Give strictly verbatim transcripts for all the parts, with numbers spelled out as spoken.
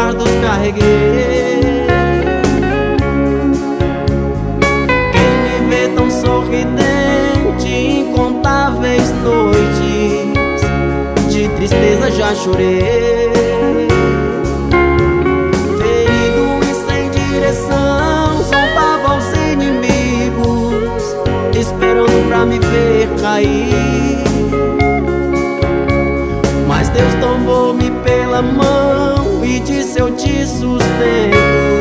fardos carreguei. Quem me vê tão sorridente, incontáveis noites de tristeza já chorei. Ferido e sem direção, zombava os inimigos, esperando pra me ver cair. Mas Deus tomou-me pela mão e disse: eu te sustento,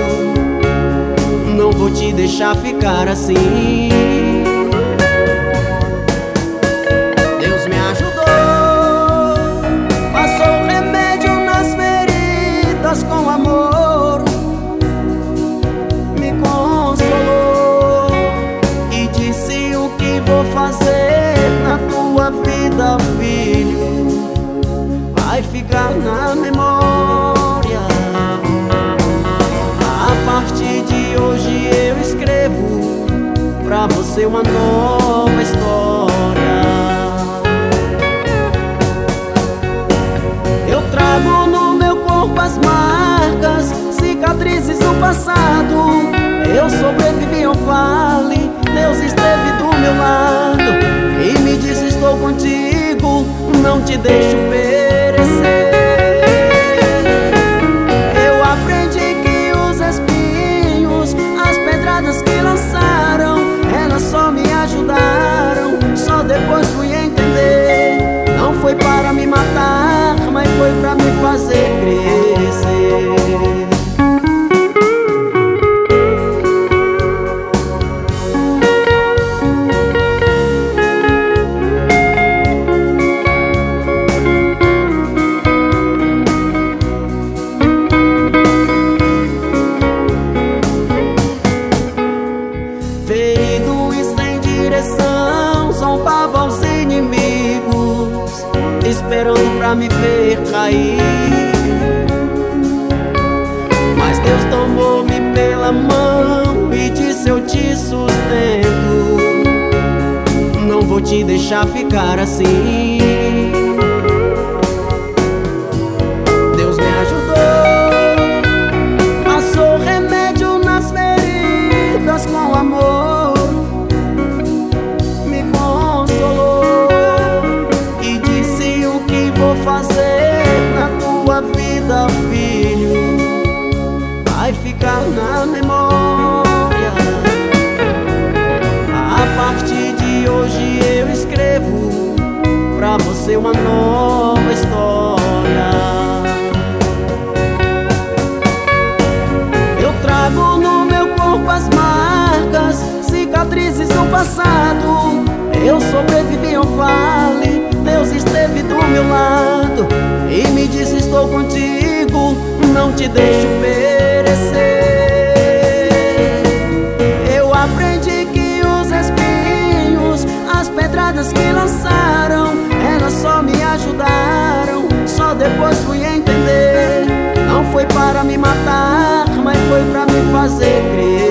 não vou te deixar ficar assim. Deus me ajudou, passou remédio nas feridas com amor, me consolou e disse: o que vou fazer na tua vida, filho, vai ficar na memória. A partir de hoje eu escrevo pra você uma nova história. Eu trago no meu corpo as marcas, cicatrizes do passado. Eu sobrevivi ao vale, Deus esteve do meu lado e me disse: estou contigo, não te deixo perecer. Eu aprendi que os espinhos, as pedradas que lançaram, elas só me ajudaram, só depois fui entender. Não foi para me matar, mas foi para me fazer crescer. Ferido e sem direção, zombava os inimigos, esperando pra me ver cair. Mas Deus tomou-me pela mão e disse: eu te sustento, não vou te deixar ficar assim. Deus me ajudou, passou remédio nas feridas com amor, me consolou e disse: o que vou fazer na tua vida, filho, vai ficar na memória. A partir de hoje eu escrevo pra você uma nova história. Eu trago no meu corpo as marcas, cicatrizes do passado. Eu sobrevivi ao vale, Deus esteve do meu lado e me disse: estou contigo, não te deixo perecer. Eu aprendi que os espinhos, as pedradas que lançaram, elas só me ajudaram, só depois fui entender. Não foi para me matar, mas foi para me fazer crer.